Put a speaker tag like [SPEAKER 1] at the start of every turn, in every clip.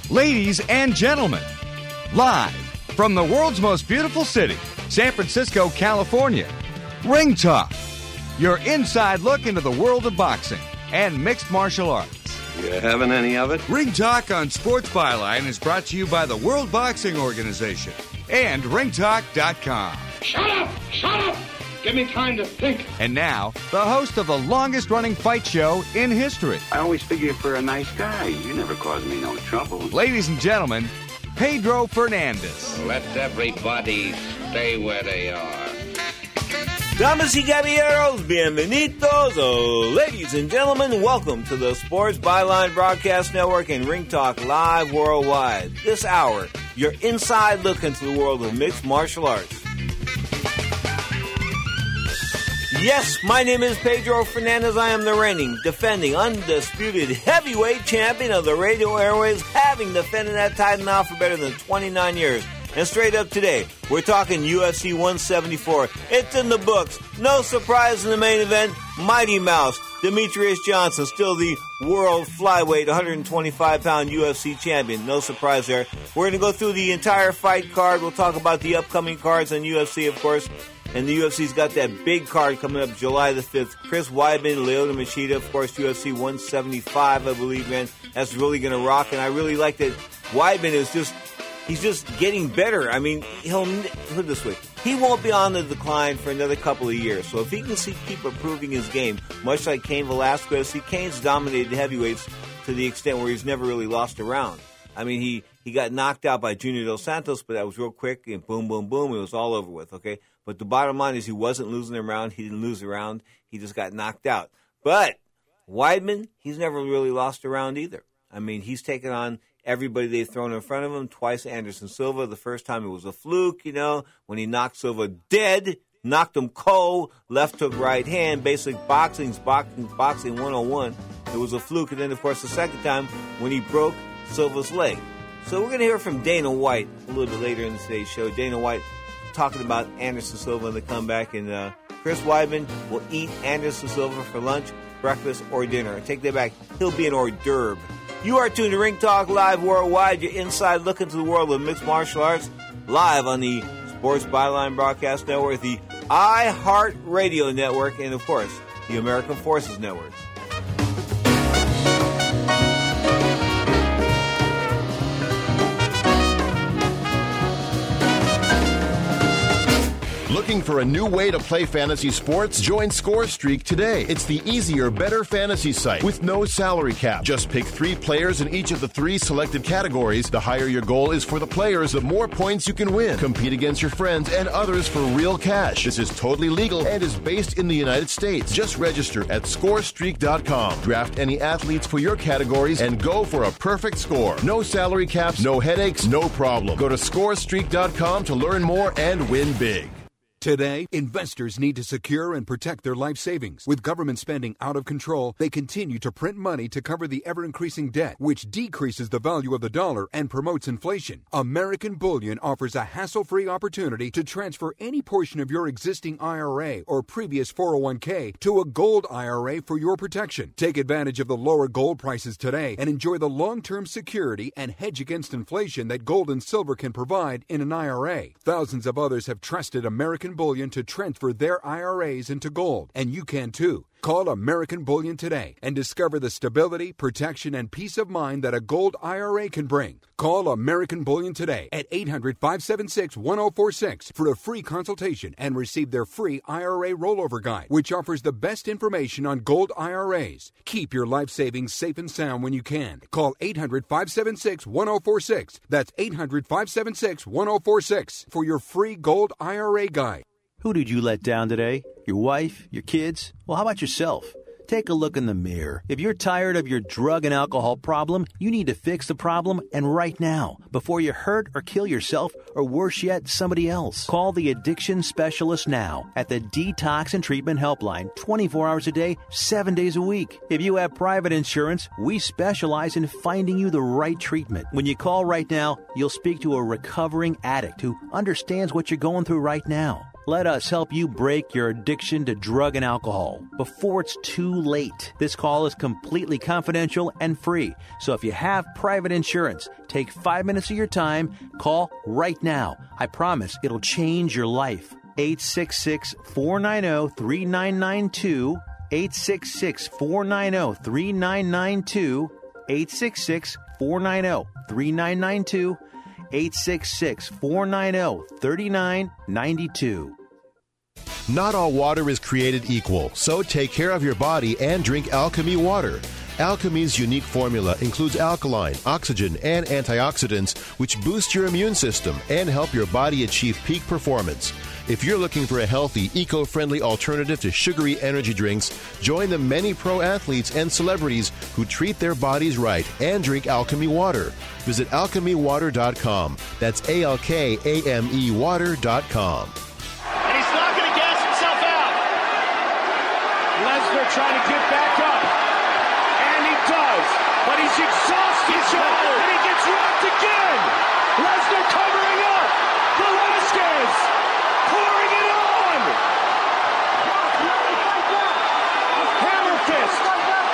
[SPEAKER 1] Ladies and gentlemen, live from the world's most beautiful city, San Francisco, California, Ring Talk, your inside look into the world of boxing and mixed martial arts.
[SPEAKER 2] You having any of it?
[SPEAKER 1] Ring Talk on Sports Byline is brought to you by the World Boxing Organization and ringtalk.com.
[SPEAKER 3] Shut up! Shut up! Give me time to think.
[SPEAKER 1] And now, the host of the longest-running fight show in history.
[SPEAKER 2] I always figure for a nice guy, you never caused me no trouble.
[SPEAKER 1] Ladies and gentlemen, Pedro Fernandez.
[SPEAKER 4] Let everybody stay where they are.
[SPEAKER 5] Damas y caballeros, bienvenidos. Ladies and gentlemen, welcome to the Sports Byline Broadcast Network and Ring Talk Live Worldwide. This hour, your inside look into the world of mixed martial arts. Yes, my name is Pedro Fernandez. I am the reigning, defending, undisputed heavyweight champion of the radio airways, having defended that title now for better than 29 years. And straight up today, we're talking UFC 174. It's in the books. No surprise in the main event. Mighty Mouse, Demetrius Johnson, still the world flyweight, 125-pound UFC champion. No surprise there. We're going to go through the entire fight card. We'll talk about the upcoming cards on UFC, of course. And the UFC's got that big card coming up July the 5th. Chris Weidman, Lyoto Machida, of course, UFC 175, I believe, man. That's really going to rock. And I really like that Weidman is he's just getting better. I mean, put it this way. He won't be on the decline for another couple of years. So if he can keep improving his game, much like Cain Velasquez, Cain's dominated heavyweights to the extent where he's never really lost a round. I mean, he got knocked out by Junior Dos Santos, but that was real quick, and boom, boom, boom, it was all over with, okay? But the bottom line is he wasn't losing a round. He didn't lose a round. He just got knocked out. But Weidman, he's never really lost a round either. I mean, he's taken on everybody they've thrown in front of him. Twice Anderson Silva. The first time it was a fluke, when he knocked Silva dead, knocked him cold, left hook, right hand, basic boxing 101. It was a fluke. And then, of course, the second time when he broke Silva's leg. So we're going to hear from Dana White a little bit later in today's show. Dana White talking about Anderson Silva in the comeback. And Chris Weidman will eat Anderson Silva for lunch, breakfast, or dinner. I take that back. He'll be an hors d'oeuvre. You are tuned to Ring Talk Live Worldwide, your inside look into the world of mixed martial arts, live on the Sports Byline Broadcast Network, the iHeart Radio Network, and, of course, the American Forces Network.
[SPEAKER 6] Looking for a new way to play fantasy sports? Join ScoreStreak today. It's the easier, better fantasy site with no salary cap. Just pick 3 players in each of the 3 selected categories. The higher your goal is for the players, the more points you can win. Compete against your friends and others for real cash. This is totally legal and is based in the United States. Just register at ScoreStreak.com. Draft any athletes for your categories and go for a perfect score. No salary caps, no headaches, no problem. Go to ScoreStreak.com to learn more and win big.
[SPEAKER 7] Today, investors need to secure and protect their life savings. With government spending out of control, they continue to print money to cover the ever-increasing debt, which decreases the value of the dollar and promotes inflation. American Bullion offers a hassle-free opportunity to transfer any portion of your existing IRA or previous 401k to a gold IRA for your protection. Take advantage of the lower gold prices today and enjoy the long-term security and hedge against inflation that gold and silver can provide in an IRA. Thousands of others have trusted American Bullion to transfer their IRAs into gold, and you can too. Call American Bullion today and discover the stability, protection, and peace of mind that a gold IRA can bring. Call American Bullion today at 800-576-1046 for a free consultation and receive their free IRA rollover guide, which offers the best information on gold IRAs. Keep your life savings safe and sound when you can. Call 800-576-1046. That's 800-576-1046 for your free gold IRA guide.
[SPEAKER 8] Who did you let down today? Your wife? Your kids? Well, how about yourself? Take a look in the mirror. If you're tired of your drug and alcohol problem, you need to fix the problem, and right now, before you hurt or kill yourself, or worse yet, somebody else. Call the addiction specialist now at the Detox and Treatment Helpline, 24 hours a day, 7 days a week. If you have private insurance, we specialize in finding you the right treatment. When you call right now, you'll speak to a recovering addict who understands what you're going through right now. Let us help you break your addiction to drug and alcohol before it's too late. This call is completely confidential and free. So if you have private insurance, take 5 minutes of your time. Call right now. I promise it'll change your life. 866-490-3992. 866-490-3992. 866-490-3992. 866-490-3992.
[SPEAKER 6] Not all water is created equal, so take care of your body and drink Alchemy water. Alchemy's unique formula includes alkaline, oxygen, and antioxidants, which boost your immune system and help your body achieve peak performance. If you're looking for a healthy, eco-friendly alternative to sugary energy drinks, join the many pro athletes and celebrities who treat their bodies right and drink Alchemy water. Visit alchemywater.com. That's ALKAME water.com.
[SPEAKER 3] And he's not going to gas himself out. Lesnar trying to get back up. And he does. But he's exhausted, Joe. And he gets rocked again. Lesnar covering up. Velasquez pouring it on. Hammer fist.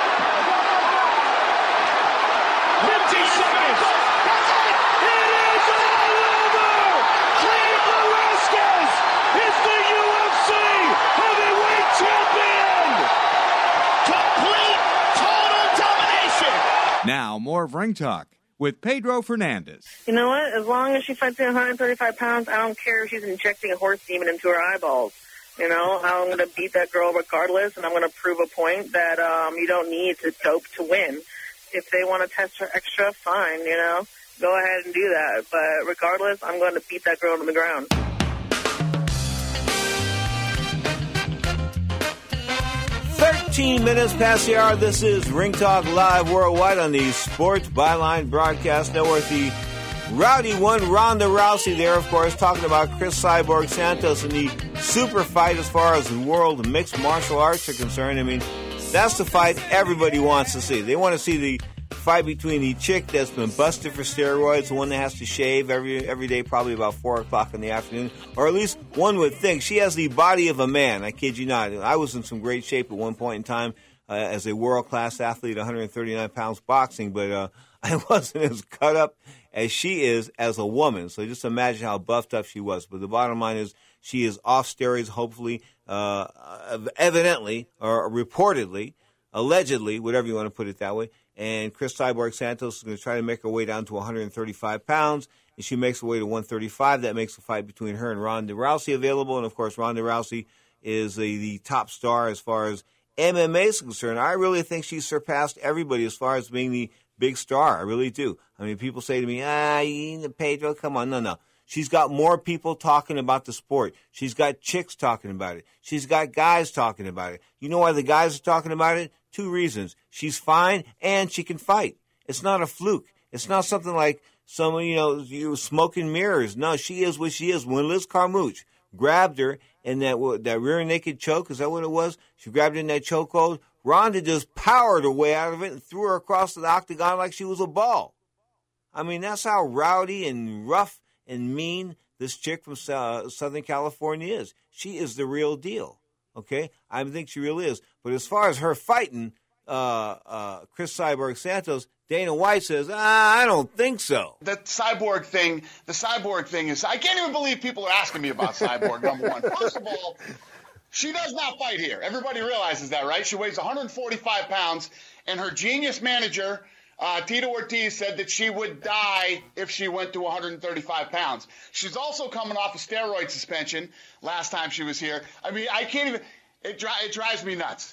[SPEAKER 3] 50 seconds. It is all over. Cain Velasquez is the UFC heavyweight champion. Complete, total domination.
[SPEAKER 1] Now, more of Ring Talk with Pedro Fernandez.
[SPEAKER 9] You know what? As long as she fights at 135 pounds, I don't care if she's injecting a horse demon into her eyeballs. You know, I'm going to beat that girl regardless, and I'm going to prove a point that you don't need to dope to win. If they want to test her extra, fine, you know. Go ahead and do that. But regardless, I'm going to beat that girl to the ground.
[SPEAKER 5] 13 minutes past the hour. This is Ring Talk Live worldwide on the Sports Byline Broadcast Network. The rowdy one, Ronda Rousey there, of course, talking about Chris Cyborg Santos and the super fight as far as the world of mixed martial arts are concerned. I mean, that's the fight everybody wants to see. They want to see the fight between the chick that's been busted for steroids, the one that has to shave every day, probably about 4 o'clock in the afternoon, or at least one would think. She has the body of a man, I kid you not. I was in some great shape at one point in time as a world-class athlete, 139 pounds boxing, but I wasn't as cut up as she is as a woman. So just imagine how buffed up she was. But the bottom line is she is off steroids, hopefully, evidently, or reportedly, allegedly, whatever you want to put it that way. And Chris Cyborg Santos is going to try to make her way down to 135 pounds. And she makes her way to 135. That makes a fight between her and Ronda Rousey available. And, of course, Ronda Rousey is the top star as far as MMA is concerned. I really think she's surpassed everybody as far as being the big star. I really do. I mean, people say to me, Pedro, come on. No. She's got more people talking about the sport. She's got chicks talking about it. She's got guys talking about it. You know why the guys are talking about it? 2 reasons. She's fine and she can fight. It's not a fluke. It's not something like someone, you smoke and mirrors. No, she is what she is. When Liz Carmouche grabbed her in that rear naked choke, is that what it was? She grabbed her in that chokehold. Ronda just powered her way out of it and threw her across the octagon like she was a ball. I mean, that's how rowdy and rough and mean this chick from Southern California is. She is the real deal, okay? I think she really is. But as far as her fighting Chris Cyborg Santos, Dana White says, I don't think so.
[SPEAKER 10] The cyborg thing is, I can't even believe people are asking me about Cyborg, number one. First of all, she does not fight here. Everybody realizes that, right? She weighs 145 pounds, and her genius manager, Tito Ortiz, said that she would die if she went to 135 pounds. She's also coming off a steroid suspension last time she was here. I mean, I can't even – it drives me nuts.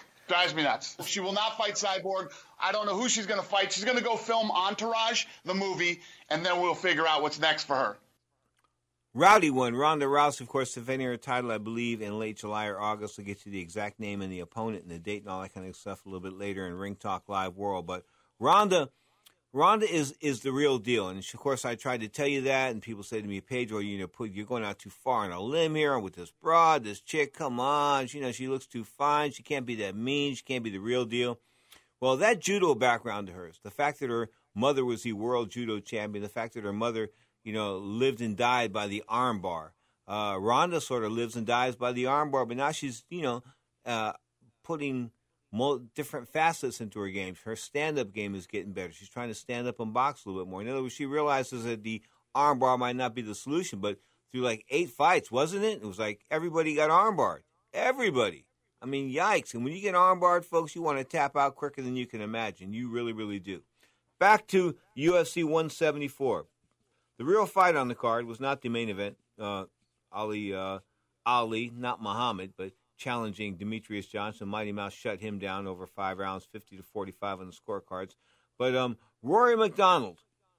[SPEAKER 10] She will not fight Cyborg. I don't know who she's going to fight. She's going to go film Entourage, the movie, and then we'll figure out what's next for her.
[SPEAKER 5] Rowdy one, Ronda Rousey, of course, defending her title, I believe, in late July or August. We'll get you the exact name and the opponent and the date and all that kind of stuff a little bit later in Ring Talk Live World. But Ronda is the real deal. And, of course, I tried to tell you that, and people say to me, Pedro, you're going out too far on a limb here with this broad, this chick. Come on. She looks too fine. She can't be that mean. She can't be the real deal. Well, that judo background to hers, the fact that her mother was the world judo champion, the fact that her mother, lived and died by the arm bar, Ronda sort of lives and dies by the armbar, but now she's, putting different facets into her game. Her stand-up game is getting better. She's trying to stand up and box a little bit more. In other words, she realizes that the armbar might not be the solution, but through like 8 fights, wasn't it? It was like everybody got armbarred. Everybody. I mean, yikes. And when you get armbarred, folks, you want to tap out quicker than you can imagine. You really, really do. Back to UFC 174. The real fight on the card was not the main event. Ali, not Muhammad, but challenging Demetrius Johnson. Mighty Mouse shut him down over 5 rounds, 50-45 on the scorecards. But Rory McDonald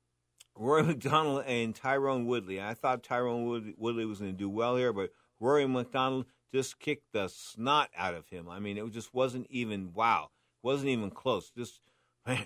[SPEAKER 5] and Tyrone Woodley. I thought Tyrone Woodley was going to do well here, but Rory McDonald just kicked the snot out of him. I mean, it just wasn't even wasn't even close. Just, man,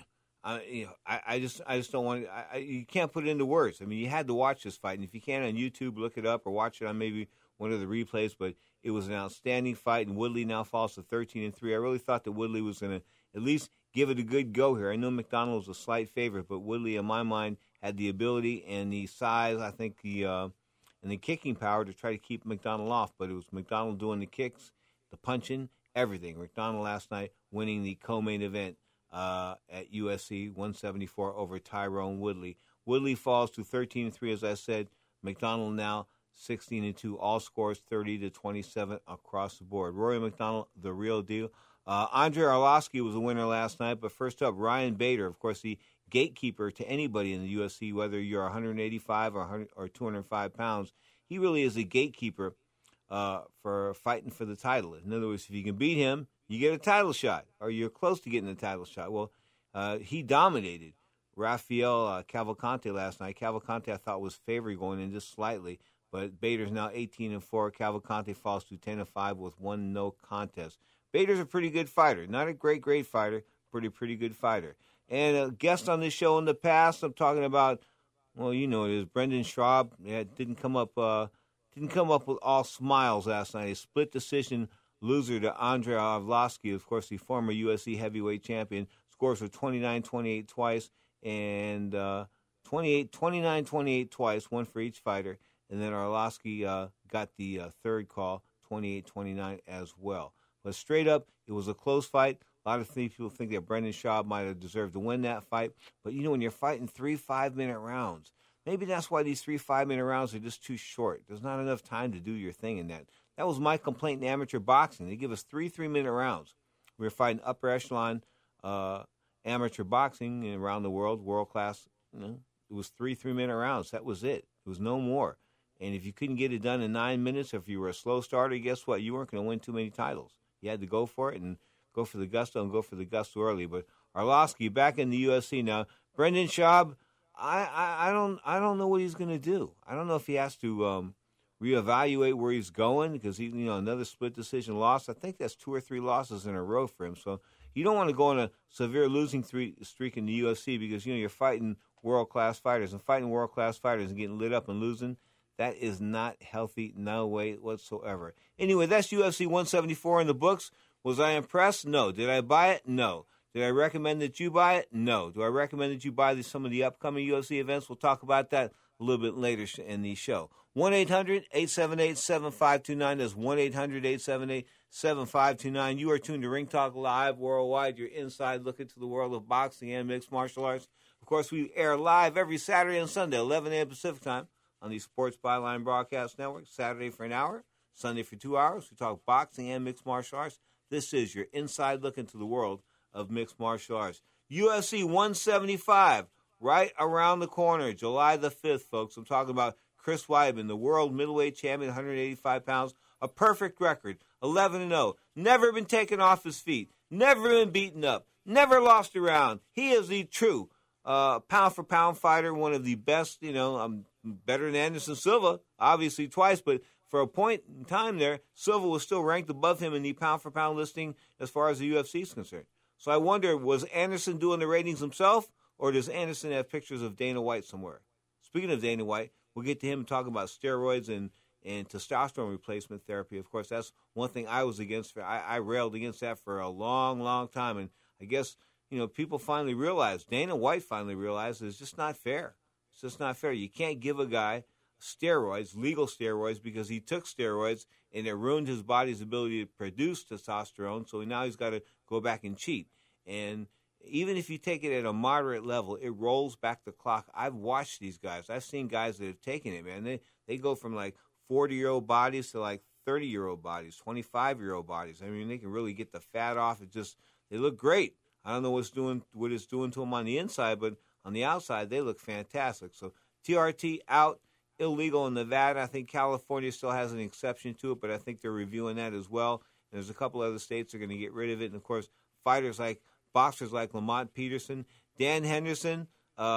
[SPEAKER 5] I just don't want to. You can't put it into words. I mean, you had to watch this fight, and if you can on YouTube, look it up or watch it on maybe one of the replays. But it was an outstanding fight, and Woodley now falls to 13-3. I really thought that Woodley was going to at least give it a good go here. I know McDonald was a slight favorite, but Woodley, in my mind, had the ability and the size, I think, and the kicking power to try to keep McDonald off. But it was McDonald doing the kicks, the punching, everything. McDonald last night winning the co-main event at UFC 174 over Tyrone Woodley. Woodley falls to 13-3, as I said. McDonald now 16-2, all scores 30-27 across the board. Rory McDonald, the real deal. Andrei Arlovski was the winner last night, but first up, Ryan Bader, of course, the gatekeeper to anybody in the UFC, whether you're 185 or 205 pounds. He really is a gatekeeper for fighting for the title. In other words, if you can beat him, you get a title shot, or you're close to getting a title shot. Well, he dominated Rafael Cavalcante last night. Cavalcante, I thought, was favored going in just slightly, but Bader's now 18-4. Cavalcante falls to 10-5 with 1 no contest. Bader's a pretty good fighter. Not a great fighter, pretty good fighter. And a guest on this show in the past, I'm talking about, well, you know it is, Brendan Schaub. Yeah, didn't come up with all smiles last night. A split decision loser to Andrei Arlovski, of course, the former UFC heavyweight champion. Scores were 29-28 twice and 29-28 twice, one for each fighter. And then Arlovski got the third call, 28-29 as well. But straight up, it was a close fight. A lot of people think that Brendan Schaub might have deserved to win that fight. But, you know, when you're fighting 3 5-minute rounds, maybe that's why these 3 5-minute rounds are just too short. There's not enough time to do your thing in that. That was my complaint in amateur boxing. They give us 3 3-minute rounds. We were fighting upper echelon amateur boxing around the world, world class. You know, it was 3 3-minute rounds. That was it. It was no more. And if you couldn't get it done in 9 minutes, or if you were a slow starter, guess what? You weren't going to win too many titles. You had to go for it and go for the gusto and go for the gusto early. But Arlovski back in the UFC now. Brendan Schaub, I don't know what he's going to do. I don't know if he has to reevaluate where he's going because he, another split decision loss. I think that's 2 or 3 losses in a row for him. So you don't want to go on a severe losing streak in the UFC because you're fighting world class fighters, and fighting world class fighters and getting lit up and losing. That is not healthy, no way whatsoever. Anyway, that's UFC 174 in the books. Was I impressed? No. Did I buy it? No. Did I recommend that you buy it? No. Do I recommend that you buy some of the upcoming UFC events? We'll talk about that a little bit later in the show. 1-800-878-7529. That's 1-800-878-7529. You are tuned to Ring Talk Live worldwide. Your inside look into the world of boxing and mixed martial arts. Of course, we air live every Saturday and Sunday, 11 a.m. Pacific time, on the Sports Byline Broadcast Network. Saturday for an hour, Sunday for 2 hours. We talk boxing and mixed martial arts. This is your inside look into the world of mixed martial arts. UFC 175, right around the corner, July the 5th, folks. I'm talking about Chris Weidman, the world middleweight champion, 185 pounds, a perfect record, 11-0, never been taken off his feet, never been beaten up, never lost a round. He is the true pound-for-pound fighter, one of the best, better than Anderson Silva, obviously twice, but for a point in time there, Silva was still ranked above him in the pound-for-pound listing as far as the UFC is concerned. So I wonder, was Anderson doing the ratings himself, or does Anderson have pictures of Dana White somewhere? Speaking of Dana White, we'll get to him and talk about steroids and testosterone replacement therapy. Of course, that's one thing I was against. I railed against that for a long, long time, and I guess people finally realized, Dana White finally realized it's just not fair. It's just not fair. You can't give a guy steroids, legal steroids, because he took steroids and it ruined his body's ability to produce testosterone. So now he's got to go back and cheat. And even if you take it at a moderate level, it rolls back the clock. I've watched these guys. I've seen guys that have taken it, man. They go from like 40-year-old bodies to like 30-year-old bodies, 25-year-old bodies. I mean, they can really get the fat off. They look great. I don't know what it's doing to them on the inside, but on the outside, they look fantastic. So TRT out, illegal in Nevada. I think California still has an exception to it, but I think they're reviewing that as well. And there's a couple other states that are going to get rid of it. And, of course, boxers like Lamont Peterson, Dan Henderson,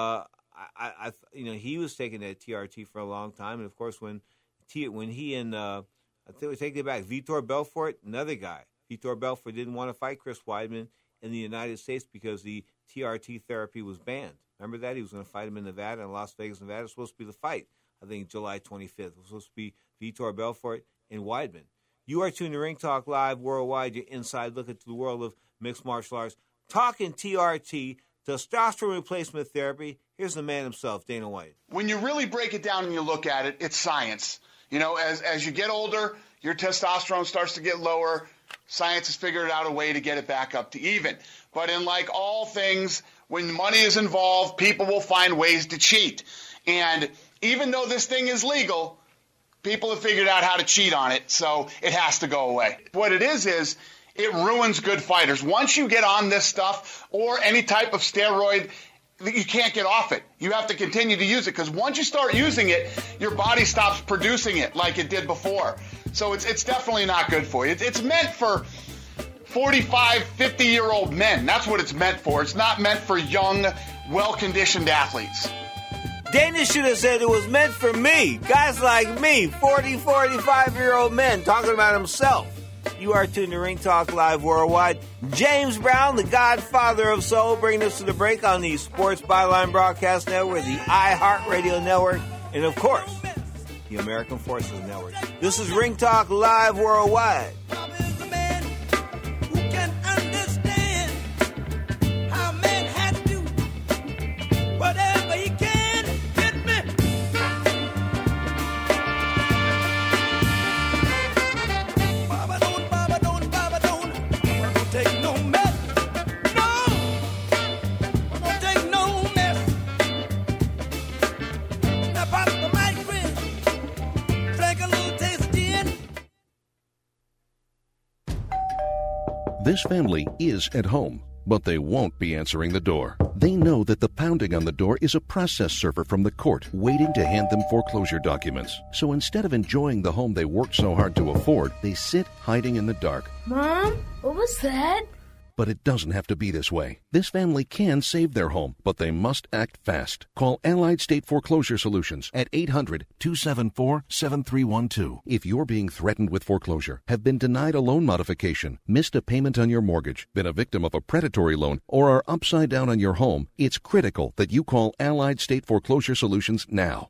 [SPEAKER 5] he was taking that TRT for a long time. And, of course, when he and I think we take it back, Vitor Belfort, another guy. Vitor Belfort didn't want to fight Chris Weidman in the United States because the TRT therapy was banned. Remember that? He was going to fight him in Nevada, in Las Vegas, Nevada. It was supposed to be the fight, I think, July 25th. It was supposed to be Vitor Belfort and Weidman. You are tuned to Ring Talk Live Worldwide, your inside look into the world of mixed martial arts. Talking TRT, testosterone replacement therapy. Here's the man himself, Dana White.
[SPEAKER 10] When you really break it down and you look at it, it's science. As you get older, your testosterone starts to get lower. Science has figured out a way to get it back up to even. But in like all things, when money is involved, people will find ways to cheat. And even though this thing is legal, people have figured out how to cheat on it, so it has to go away. What it is it ruins good fighters. Once you get on this stuff or any type of steroid, you can't get off it. You have to continue to use it because once you start using it, your body stops producing it like it did before. So it's definitely not good for you. It's meant for 45, 50-year-old men. That's what it's meant for. It's not meant for young, well-conditioned athletes.
[SPEAKER 5] Dana should have said it was meant for me. Guys like me, 40, 45-year-old men, talking about himself. You are tuned to Ring Talk Live Worldwide. James Brown, the godfather of soul, bringing us to the break on the Sports Byline Broadcast Network, the iHeartRadio Network, and, of course, the American Forces Network. This is Ring Talk Live Worldwide.
[SPEAKER 11] This family is at home, but they won't be answering the door. They know that the pounding on the door is a process server from the court waiting to hand them foreclosure documents. So instead of enjoying the home they worked so hard to afford, they sit hiding in the dark.
[SPEAKER 12] Mom, what was that?
[SPEAKER 11] But it doesn't have to be this way. This family can save their home, but they must act fast. Call Allied State Foreclosure Solutions at 800-274-7312. If you're being threatened with foreclosure, have been denied a loan modification, missed a payment on your mortgage, been a victim of a predatory loan, or are upside down on your home, it's critical that you call Allied State Foreclosure Solutions now.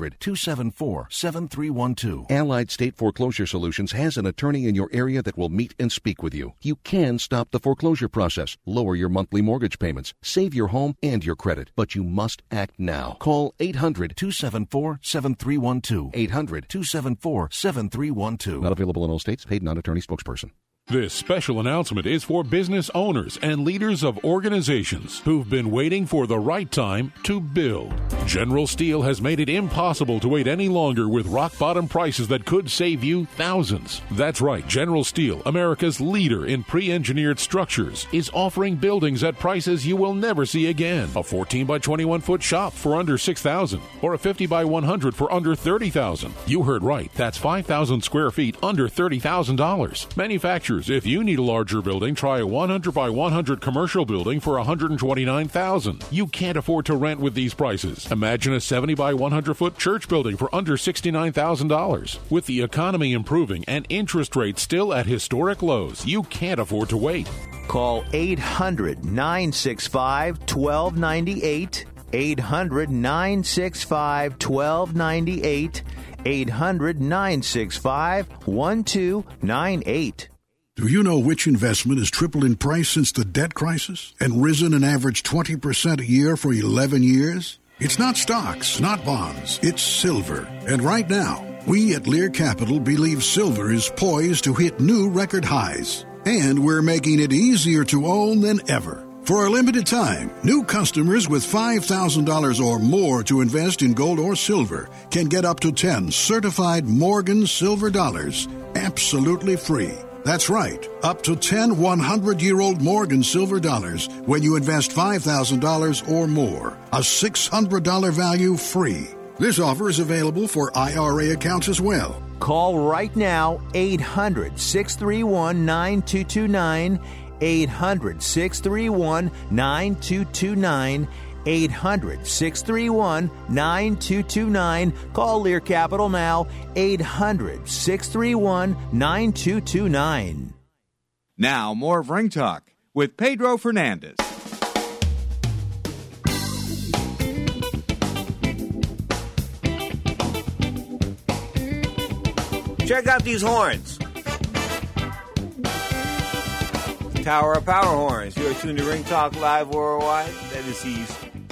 [SPEAKER 11] 800-274-7312. Allied State Foreclosure Solutions has an attorney in your area that will meet and speak with you. You can stop the foreclosure process, lower your monthly mortgage payments, save your home and your credit, but you must act now. Call 800-274-7312. 800-274-7312. Not available in all states. Paid non-attorney spokesperson.
[SPEAKER 13] This special announcement is for business owners and leaders of organizations who've been waiting for the right time to build. General Steel has made it impossible to wait any longer with rock-bottom prices that could save you thousands. That's right, General Steel, America's leader in pre-engineered structures, is offering buildings at prices you will never see again. A 14 by 21 foot shop for under $6,000 or a 50 by 100 for under $30,000. You heard right, that's 5,000 square feet under $30,000. Manufacturers, if you need a larger building, try a 100 by 100 commercial building for $129,000. You can't afford to rent with these prices. Imagine a 70 by 100 foot church building for under $69,000. With the economy improving and interest rates still at historic lows, you can't afford to wait.
[SPEAKER 8] Call 800-965-1298. 800-965-1298. 800-965-1298.
[SPEAKER 14] Do you know which investment has tripled in price since the debt crisis and risen an average 20% a year for 11 years? It's not stocks, not bonds. It's silver. And right now, we at Lear Capital believe silver is poised to hit new record highs. And we're making it easier to own than ever. For a limited time, new customers with $5,000 or more to invest in gold or silver can get up to 10 certified Morgan silver dollars absolutely free. That's right, up to 10 100-year-old Morgan silver dollars when you invest $5,000 or more. A $600 value free. This offer is available for IRA accounts as well.
[SPEAKER 8] Call right now, 800-631-9229, 800-631-9229, 800-631-9229. Call Lear Capital now, 800-631-9229.
[SPEAKER 1] Now, more of Ring Talk with Pedro Fernandez.
[SPEAKER 5] Check out these horns. Tower of Power horns. You are tuned to Ring Talk Live Worldwide. That is the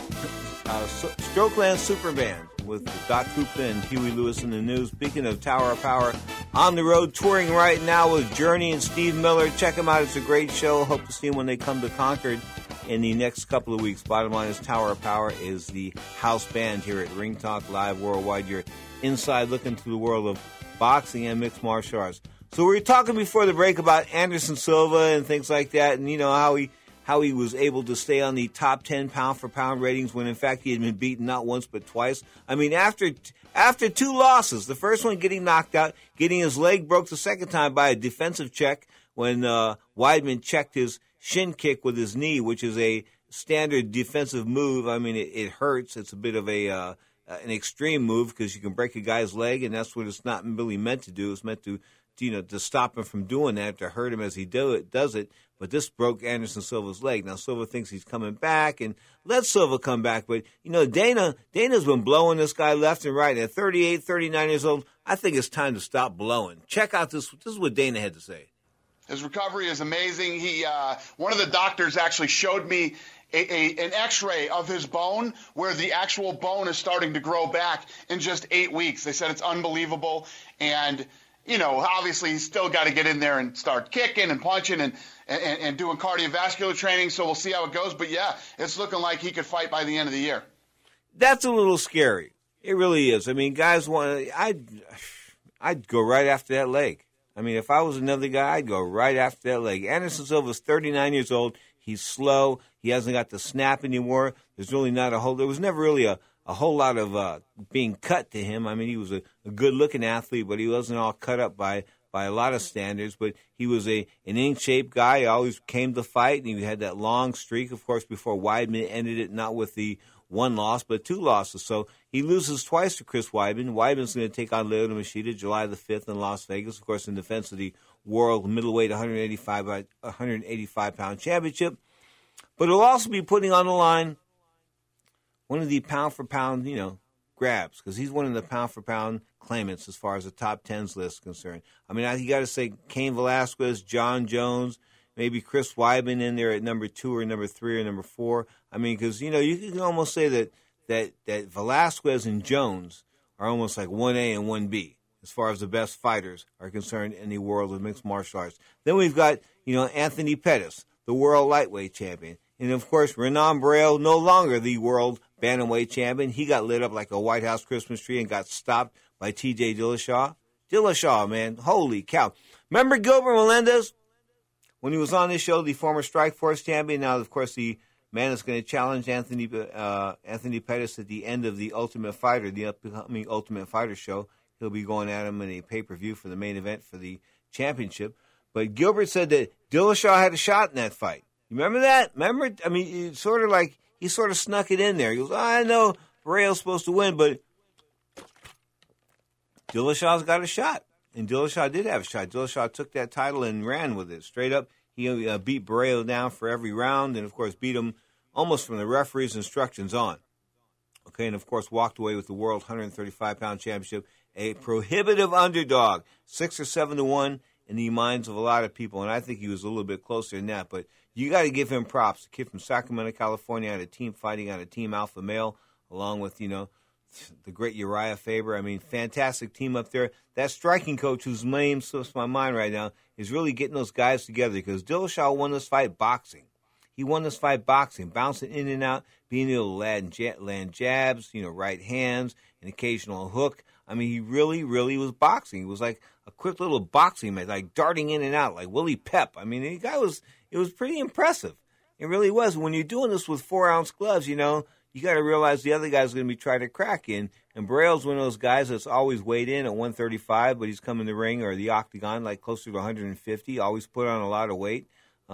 [SPEAKER 5] Strokeland Super Band with Doc Koopa and Huey Lewis in the news. Speaking of Tower of Power, on the road touring right now with Journey and Steve Miller. Check them out. It's a great show. Hope to see them when they come to Concord in the next couple of weeks. Bottom line is Tower of Power is the house band here at Ring Talk Live Worldwide. Your inside look into the world of boxing and mixed martial arts. So we were talking before the break about Anderson Silva and things like that, and you know how he was able to stay on the top 10 pound-for-pound ratings when in fact he had been beaten not once but twice. I mean, after two losses, the first one getting knocked out, getting his leg broke the second time by a defensive check when Weidman checked his shin kick with his knee, which is a standard defensive move. I mean, it hurts. It's a bit of an extreme move because you can break a guy's leg, and that's what it's not really meant to do. It's meant to stop him from doing that, to hurt him as he does it. But this broke Anderson Silva's leg. Now, Silva thinks he's coming back, and let Silva come back. But, you know, Dana's been blowing this guy left and right. At 38, 39 years old, I think it's time to stop blowing. Check out this. This is what Dana had to say.
[SPEAKER 10] His recovery is amazing. One of the doctors actually showed me an X-ray of his bone where the actual bone is starting to grow back in just 8 weeks. They said it's unbelievable. And, you know, obviously he's still got to get in there and start kicking and punching and doing cardiovascular training. So we'll see how it goes. But, yeah, it's looking like he could fight by the end of the year.
[SPEAKER 5] That's a little scary. It really is. I mean, guys I'd go right after that leg. I mean, if I was another guy, I'd go right after that leg. Anderson Silva's 39 years old. He's slow. He hasn't got the snap anymore. There's really not there was never really a whole lot of being cut to him. I mean, he was a good-looking athlete, but he wasn't all cut up by a lot of standards. But he was an in-shape guy. He always came to fight, and he had that long streak, of course, before Weidman ended it, not with the one loss, but two losses. So he loses twice to Chris Weidman. Weidman's going to take on Lyoto Machida July the 5th in Las Vegas, of course, in defense of the world middleweight 185-pound championship. But he'll also be putting on the line one of the pound-for-pound, grabs, because he's one of the pound-for-pound claimants as far as the top 10s list is concerned. I mean, you got to say Cain Velasquez, John Jones, maybe Chris Weidman in there at number 2 or number 3 or number 4. I mean, because, you can almost say that Velasquez and Jones are almost like 1A and 1B as far as the best fighters are concerned in the world of mixed martial arts. Then we've got, Anthony Pettis, the world lightweight champion. And, of course, Renan Barão, no longer the world bantamweight champion. He got lit up like a White House Christmas tree and got stopped by T.J. Dillashaw. Dillashaw, man, holy cow. Remember Gilbert Melendez? When he was on this show, the former Strikeforce champion, now, of course, the man is going to challenge Anthony Pettis at the end of the Ultimate Fighter, the upcoming Ultimate Fighter show. He'll be going at him in a pay-per-view for the main event for the championship. But Gilbert said that Dillashaw had a shot in that fight. You remember that? Remember? I mean, it's sort of like he sort of snuck it in there. He goes, I know Barreo's supposed to win, but Dillashaw's got a shot. And Dillashaw did have a shot. Dillashaw took that title and ran with it straight up. He beat Barreo down for every round and, of course, beat him almost from the referee's instructions on. Okay, and, of course, walked away with the World 135-pound championship, a prohibitive underdog, 6 or 7 to 1 in the minds of a lot of people. And I think he was a little bit closer than that. But you got to give him props. The kid from Sacramento, California, had a team fighting on a team alpha male. along with, the great Uriah Faber. I mean, fantastic team up there. That striking coach, whose name slips my mind right now, is really getting those guys together because Dillashaw won this fight boxing. He won this fight boxing, bouncing in and out, being able to land jabs, right hands, an occasional hook. I mean, he really, really was boxing. He was like a quick little boxing match, like darting in and out, like Willie Pep. I mean, it was pretty impressive. It really was. When you're doing this with 4-ounce gloves, you got to realize the other guy's going to be trying to crack in. And Burrell's one of those guys that's always weighed in at 135, but he's come in the ring or the octagon like closer to 150, always put on a lot of weight,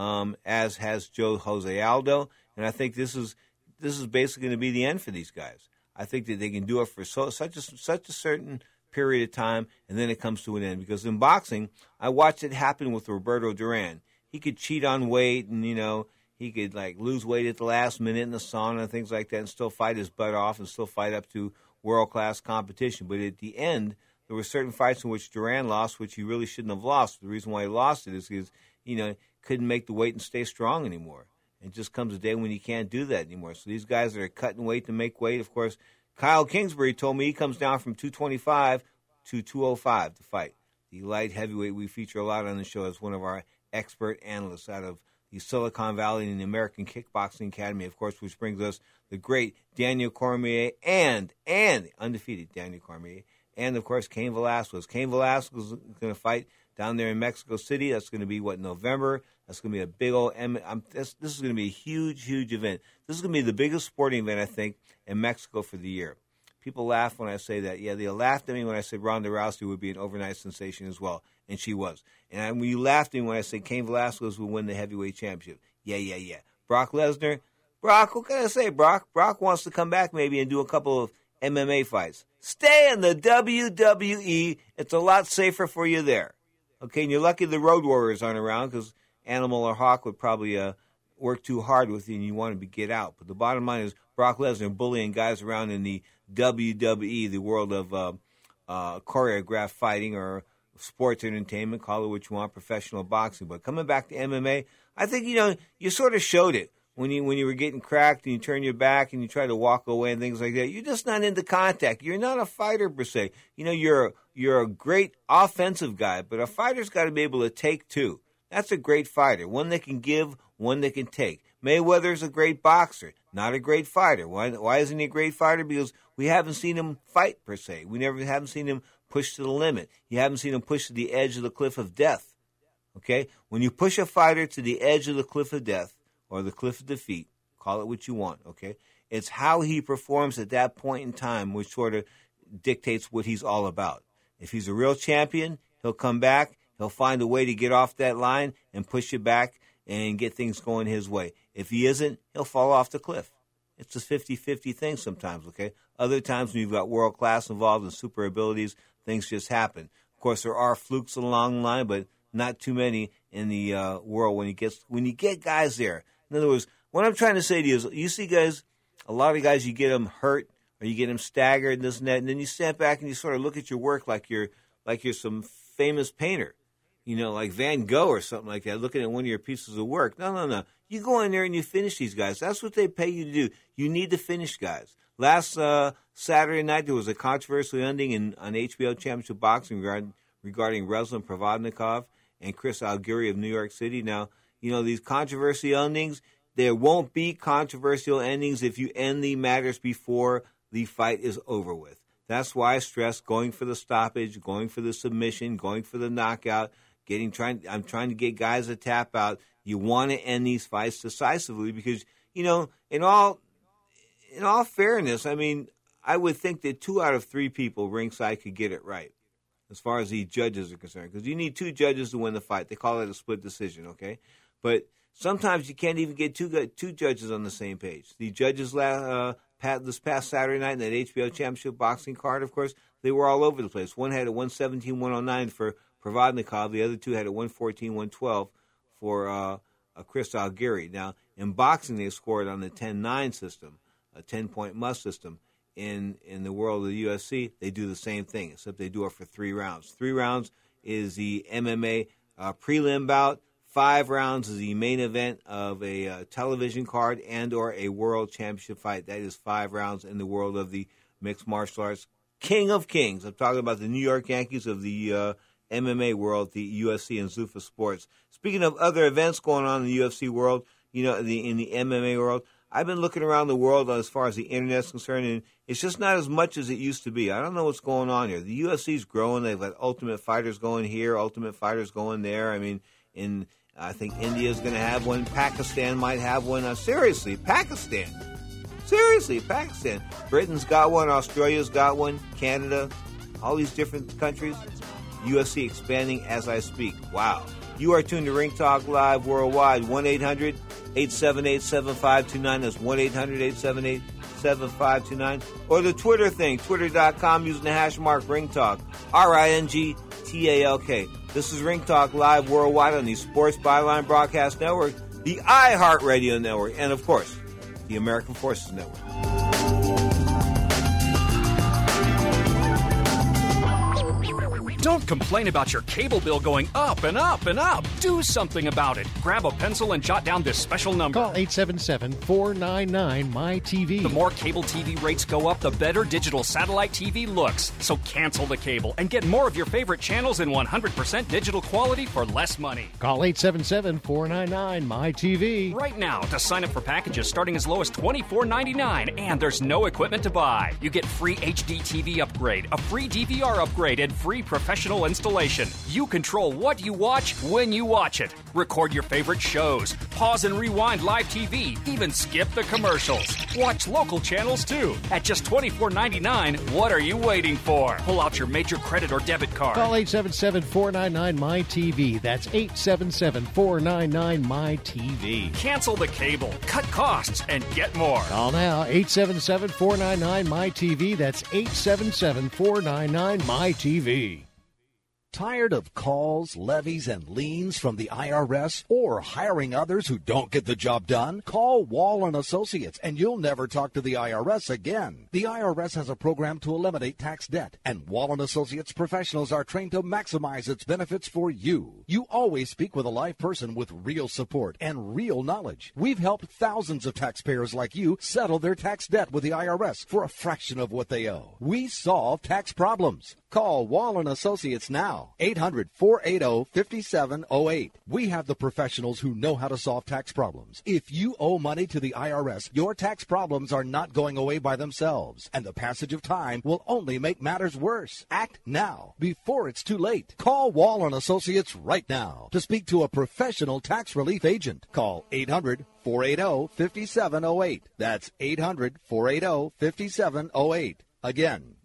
[SPEAKER 5] as has Jose Aldo. And I think this is basically going to be the end for these guys. I think that they can do it for such a certain period of time, and then it comes to an end. Because in boxing, I watched it happen with Roberto Duran. He could cheat on weight, and he could lose weight at the last minute in the sauna and things like that, and still fight his butt off and still fight up to world-class competition. But at the end, there were certain fights in which Duran lost, which he really shouldn't have lost. The reason why he lost it is because couldn't make the weight and stay strong anymore. It just comes a day when you can't do that anymore. So these guys that are cutting weight to make weight, of course, Kyle Kingsbury told me he comes down from 225 to 205 to fight. The light heavyweight we feature a lot on the show as one of our expert analysts out of the Silicon Valley and the American Kickboxing Academy, of course, which brings us the great Daniel Cormier and undefeated Daniel Cormier, and, of course, Cain Velasquez. Cain Velasquez is going to fight down there in Mexico City. That's going to be, November? That's going to be a big old this is going to be a huge, huge event. This is going to be the biggest sporting event, I think, in Mexico for the year. People laugh when I say that. Yeah, they laughed at me when I said Ronda Rousey would be an overnight sensation as well, and she was. And when you laughed at me when I said Cain Velasquez would win the heavyweight championship. Yeah. Brock Lesnar, what can I say, Brock? Brock wants to come back maybe and do a couple of MMA fights. Stay in the WWE. It's a lot safer for you there. Okay, and you're lucky the Road Warriors aren't around because Animal or Hawk would probably work too hard with you and you want to get out. But the bottom line is Brock Lesnar bullying guys around in the WWE, the world of choreographed fighting or sports entertainment, call it what you want, professional boxing. But coming back to MMA, I think, you sort of showed it when you were getting cracked and you turn your back and you try to walk away and things like that. You're just not into contact. You're not a fighter per se. You're a great offensive guy, but a fighter's got to be able to take too. That's a great fighter, one that can give, one that can take. Mayweather's a great boxer, not a great fighter. Why isn't he a great fighter? Because we haven't seen him fight, per se. We haven't seen him push to the limit. You haven't seen him push to the edge of the cliff of death. Okay? When you push a fighter to the edge of the cliff of death, or the cliff of defeat, call it what you want, okay? It's how he performs at that point in time which sort of dictates what he's all about. If he's a real champion, he'll come back. He'll find a way to get off that line and push you back and get things going his way. If he isn't, he'll fall off the cliff. It's a 50-50 thing sometimes, okay? Other times when you've got world class involved and super abilities, things just happen. Of course, there are flukes along the line, but not too many in the world when you get guys there. In other words, what I'm trying to say to you is, you see guys, a lot of guys, you get them hurt or you get them staggered and this and that, and then you stand back and you sort of look at your work like you're some famous painter. Like Van Gogh or something like that, looking at one of your pieces of work. No. You go in there and you finish these guys. That's what they pay you to do. You need to finish guys. Last Saturday night, there was a controversial ending on HBO Championship Boxing regarding Ruslan Provodnikov and Chris Algieri of New York City. Now, these controversial endings, there won't be controversial endings if you end the matters before the fight is over with. That's why I stress going for the stoppage, going for the submission, going for the knockout. I'm trying to get guys to tap out. You want to end these fights decisively because, in all fairness, I would think that 2 out of 3 people ringside could get it right as far as the judges are concerned, because you need 2 judges to win the fight. They call it a split decision, okay? But sometimes you can't even get 2 judges on the same page. The judges this past Saturday night in that HBO Championship Boxing card, of course, they were all over the place. One had a 117-109 for Provodnikov. The other 2 had a 114-112 for Chris Algieri. Now, in boxing, they scored on the 10-9 system, a 10-point must system. In the world of the UFC, they do the same thing, except they do it for 3 rounds. 3 rounds is the MMA prelim bout, 5 rounds is the main event of a television card and or a world championship fight. That is 5 rounds in the world of the mixed martial arts. King of Kings. I'm talking about the New York Yankees of the MMA world, the UFC and Zuffa Sports. Speaking of other events going on in the UFC world, in the MMA world, I've been looking around the world as far as the Internet is concerned, and it's just not as much as it used to be. I don't know what's going on here. The UFC's growing. They've got Ultimate Fighters going here, Ultimate Fighters going there. I mean, I think India's going to have one. Pakistan might have one. Seriously, Pakistan. Britain's got one. Australia's got one. Canada. All these different countries. UFC expanding as I speak. Wow. You are tuned to Ring Talk Live worldwide. 1-800-878-7529. That's 1-800-878-7529. Or the Twitter thing, twitter.com using the hash mark Ring Talk. RINGTALK. This is Ring Talk Live worldwide on the Sports Byline Broadcast Network, the iHeartRadio Network, and, of course, the American Forces Network.
[SPEAKER 15] Don't complain about your cable bill going up and up and up. Do something about it. Grab a pencil and jot down this special number.
[SPEAKER 16] Call 877-499-MY-TV.
[SPEAKER 15] The more cable TV rates go up, the better digital satellite TV looks. So cancel the cable and get more of your favorite channels in 100% digital quality for less money.
[SPEAKER 16] Call 877-499-MY-TV.
[SPEAKER 15] Right now to sign up for packages starting as low as $24.99. And there's no equipment to buy. You get free HD TV upgrade, a free DVR upgrade, and free professional installation. You control what you watch when you watch it. Record your favorite shows. Pause and rewind live TV. Even skip the commercials. Watch local channels too. At just $24.99, what are you waiting for? Pull out your major credit or debit card.
[SPEAKER 16] Call 877-499-MY-TV. That's 877-499-MY-TV.
[SPEAKER 15] Cancel the cable, cut costs, and get more.
[SPEAKER 16] Call now, 877-499-MY-TV. That's 877-499-MY-TV.
[SPEAKER 17] Tired of calls, levies, and liens from the IRS or hiring others who don't get the job done? Call Wall & Associates and you'll never talk to the IRS again. The IRS has a program to eliminate tax debt, and Wall & Associates professionals are trained to maximize its benefits for you. You always speak with a live person with real support and real knowledge. We've helped thousands of taxpayers like you settle their tax debt with the IRS for a fraction of what they owe. We solve tax problems. Call Wall & Associates now. 800-480-5708. We have the professionals who know how to solve tax problems. If you owe money to the IRS, your tax problems are not going away by themselves, and the passage of time will only make matters worse. Act now, before it's too late. Call Wall & Associates right now to speak to a professional tax relief agent. Call 800-480-5708. That's 800-480-5708. Again,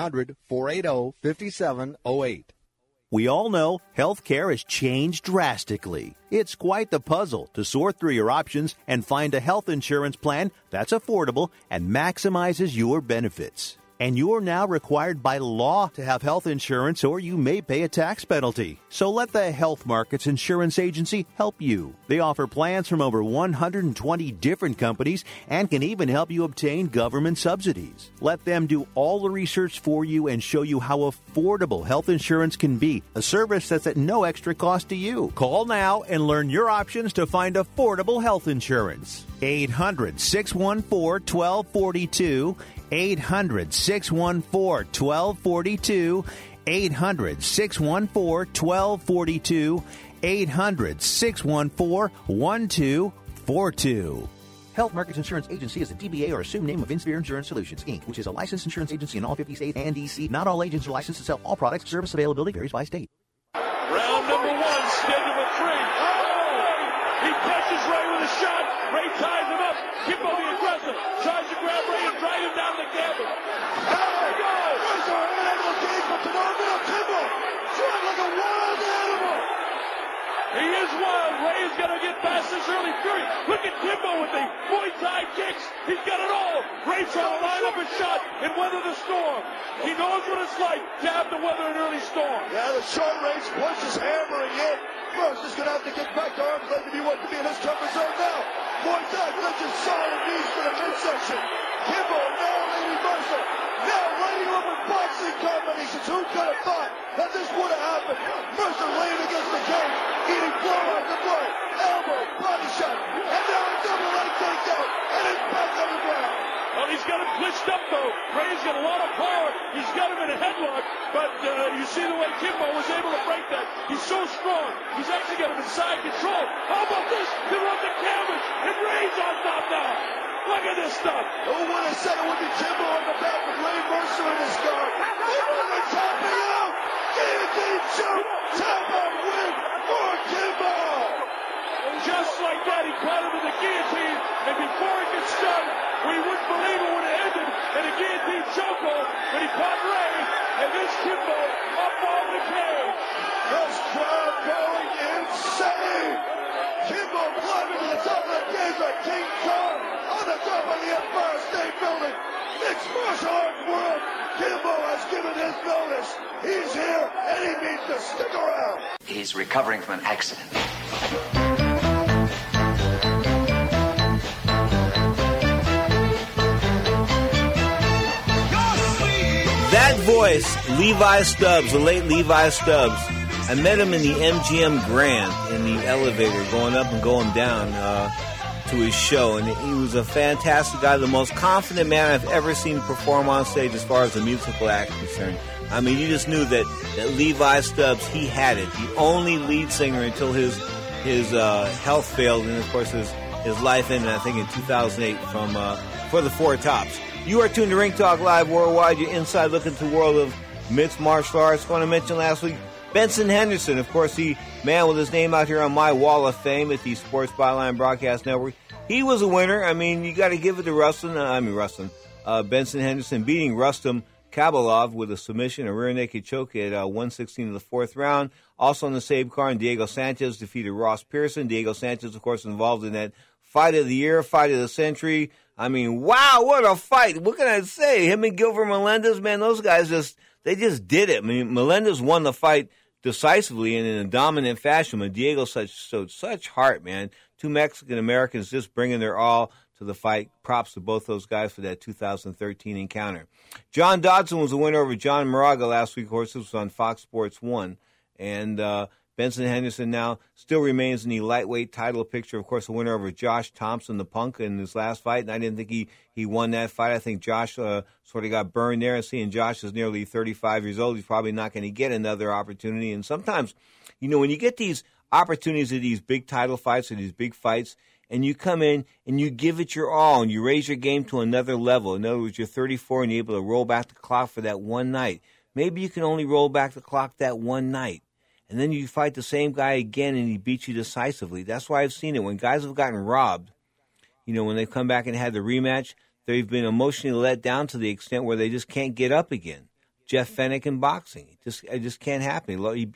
[SPEAKER 17] 800-480-5708.
[SPEAKER 8] We all know healthcare has changed drastically. It's quite the puzzle to sort through your options and find a health insurance plan that's affordable and maximizes your benefits. And you're now required by law to have health insurance, or you may pay a tax penalty. So let the Health Markets Insurance Agency help you. They offer plans from over 120 different companies and can even help you obtain government subsidies. Let them do all the research for you and show you how affordable health insurance can be, a service that's at no extra cost to you. Call now and learn your options to find affordable health insurance. 800-614-1242. 800-614-1242. 800-614-1242. 800-614-1242. Health Markets Insurance Agency is a DBA or assumed name of Insphere Insurance Solutions, Inc., which is a licensed insurance agency in all 50 states and D.C. Not all agents are licensed to sell all products. Service availability varies by state.
[SPEAKER 3] Round number one, schedule with 3. He catches Ray with a shot. Ray ties him up. Kimbo the aggressor tries to grab Ray and drive him down the gambit. There we go. There's our animal game for phenomenal Kimbo. Shot like a wild animal. He is wild. Ray is going to get past this early fury. Look at Kimbo with the Muay Thai kicks. He's got it all. Ray trying to line up a shot and weather the storm. He knows what it's like to have to weather an early storm. Yeah, the short range punch is hammering in. Rose is going to have to get back to arm's length if he wants to be in his comfort zone now. Muay Thai clinches solid knees to the midsection. Kimbo now a reversal. Now lighting up with boxing company. questions. Who could have thought that this would have happened? Mercer laying against the cage, eating blow after blow, elbow, body shot, and now a double leg takedown, and it's back on the ground.
[SPEAKER 18] Well, he's got him glitched up, though. Ray's got a lot of power. He's got him in a headlock, but you see the way Kimbo was able to break that. He's so strong. He's actually got him in side control. How about this? They run the canvas, and Ray's on top now. Look at this stuff.
[SPEAKER 3] Who would have said it would be Kimbo on the back with Ray Mercer in his guard? And they're tapping out. Guillotine choke. Tap out win for Kimbo.
[SPEAKER 18] Just like that, he caught him in the guillotine, and before it gets done, we wouldn't believe it would have ended in a guillotine chokehold, but he caught Ray, and this Kimbo up on the cage.
[SPEAKER 3] This crowd going insane. Kimbo climbing to the top of the cage like King Kong on the top of the Empire State Building. Mixed martial arts world, Kimbo has given his notice. He's here, and he needs to stick around.
[SPEAKER 19] He's recovering from an accident.
[SPEAKER 5] That voice, Levi Stubbs, the late Levi Stubbs. I met him in the MGM Grand in the elevator going up and going down to his show. And he was a fantastic guy, the most confident man I've ever seen perform on stage as far as a musical act is concerned. I mean, you just knew that Levi Stubbs, he had it. The only lead singer until his health failed. And, of course, his life ended, I think, in 2008 for the Four Tops. You are tuned to Ring Talk Live Worldwide, your inside look into the world of mixed martial arts. Going to mention last week, Benson Henderson, of course, the man with his name out here on my wall of fame at the Sports Byline Broadcast Network. He was a winner. I mean, you got to give it to Benson Henderson beating Rustam Kabalov with a submission, a rear naked choke at 1:16 of the fourth round. Also on the same card, Diego Sanchez defeated Ross Pearson. Diego Sanchez, of course, involved in that fight of the year, fight of the century. I mean, wow, what a fight. What can I say? Him and Gilbert Melendez, man, those guys just did it. I mean, Melendez won the fight decisively and in a dominant fashion, but Diego showed such heart, man. Two Mexican-Americans just bringing their all to the fight. Props to both those guys for that 2013 encounter. John Dodson was the winner over John Moraga last week. Of course, this was on Fox Sports 1. And Benson Henderson now still remains in the lightweight title picture. Of course, the winner over Josh Thompson, the Punk, in his last fight. And I didn't think he won that fight. I think Josh sort of got burned there. And seeing Josh is nearly 35 years old, he's probably not going to get another opportunity. And sometimes, you know, when you get these opportunities at these big title fights or these big fights, and you come in and you give it your all and you raise your game to another level. In other words, you're 34 and you're able to roll back the clock for that one night. Maybe you can only roll back the clock that one night. And then you fight the same guy again and he beats you decisively. That's why I've seen it. When guys have gotten robbed, you know, when they've come back and had the rematch, they've been emotionally let down to the extent where they just can't get up again. Jeff Fennick in boxing. It just can't happen. He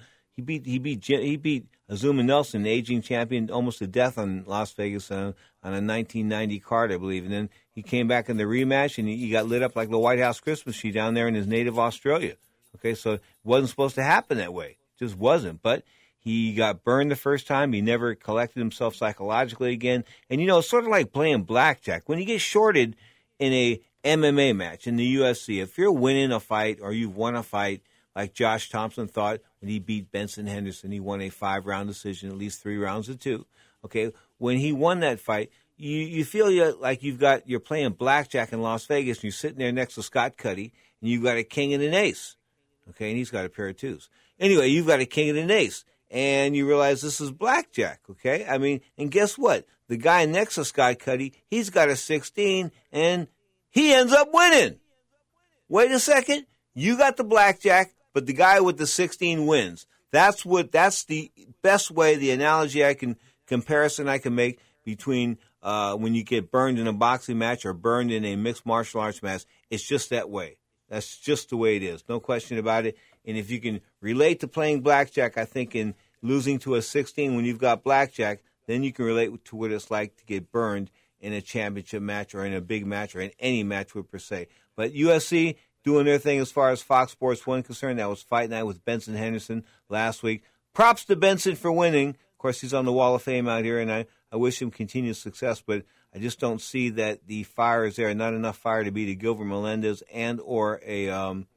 [SPEAKER 5] beat Azuma Nelson, the aging champion, almost to death on Las Vegas on a 1990 card, I believe. And then he came back in the rematch, and he got lit up like the White House Christmas tree down there in his native Australia. Okay, so it wasn't supposed to happen that way. It just wasn't. But he got burned the first time. He never collected himself psychologically again. And, you know, it's sort of like playing blackjack. When you get shorted in a MMA match in the UFC, if you're winning a fight or you've won a fight, like Josh Thompson thought when he beat Benson Henderson, he won a 5-round decision, at least 3 rounds to 2. Okay, when he won that fight, you feel like you're playing blackjack in Las Vegas, and you're sitting there next to Scott Cuddy, and you've got a king and an ace. Okay, and he's got a pair of 2s. Anyway, you've got a king and an ace, and you realize this is blackjack. Okay, I mean, and guess what? The guy next to Scott Cuddy, he's got a 16, and he ends up winning. Wait a second, you got the blackjack, but the guy with the 16 wins. That's the best way, the analogy comparison I can make between when you get burned in a boxing match or burned in a mixed martial arts match. It's just that way. That's just the way it is. No question about it. And if you can relate to playing blackjack, I think in losing to a 16 when you've got blackjack, then you can relate to what it's like to get burned in a championship match or in a big match or in any match per se. But UFC doing their thing as far as Fox Sports 1 concerned. That was Fight Night with Benson Henderson last week. Props to Benson for winning. Of course, he's on the Wall of Fame out here, and I wish him continued success, but I just don't see that the fire is there. Not enough fire to beat a Gilbert Melendez and or a